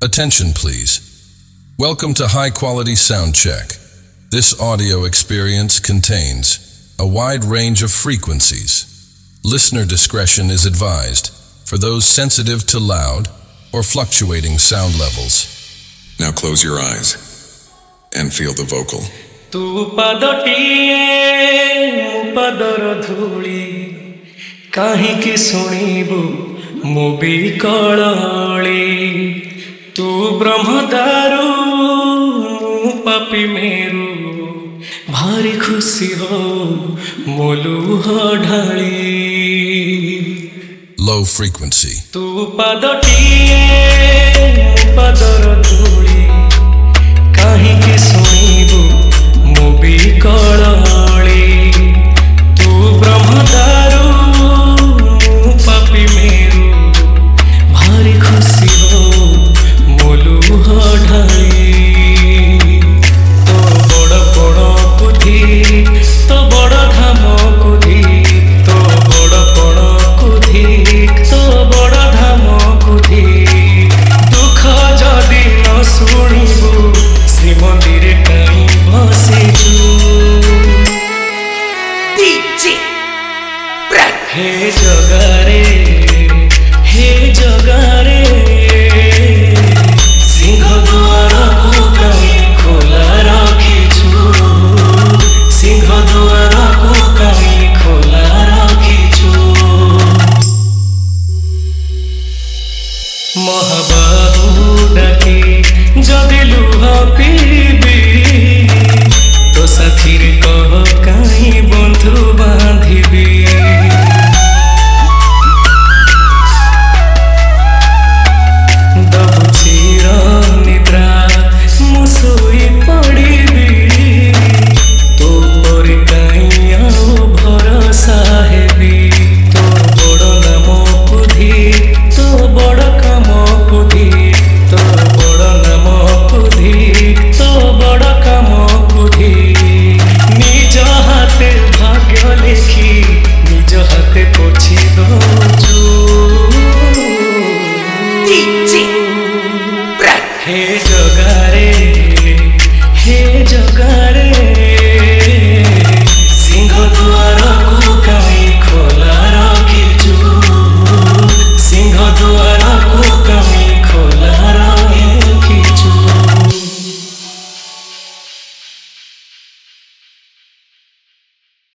Attention please. Welcome to High Quality Sound Check. This audio experience contains a wide range of frequencies. Listener discretion is advised for those sensitive to loud or fluctuating sound levels. Now close your eyes and feel the vocal. Tu padotiye pador dhuli kahinki shunibu mobi kolali tu brahmadaru mu papi meru bhari khushi ho molu dhali Low frequency. tu padotiye pador dhuli kahinki shunibu mobi kolali tu brahmadaru mu papi meru bhari khushi ho molu dhali to boda boda kudhi to boda dhamo kudhi to boda boda kudhi to boda dhamo kudhi dukha jadi na shunibu শ্রীমন্দিরে chi বসেছু DJ Brad হে জগারে সিংহ দুয়ারকু কাই খোলা রাখিছু সিংহ দুয়ারকু কাই খোলা রাখিছু মহাবাহু ডাকি যদি লুহ P